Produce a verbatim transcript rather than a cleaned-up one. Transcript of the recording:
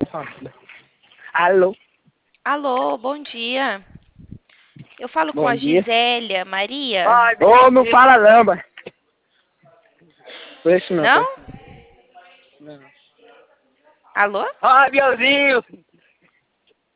Alô? Alô, bom dia. Eu falo com Bom a dia. Gisélia Maria? Ô, não fala não, mas... Foi isso não, Não? tá? Não. Alô? Ó, Bielzinho!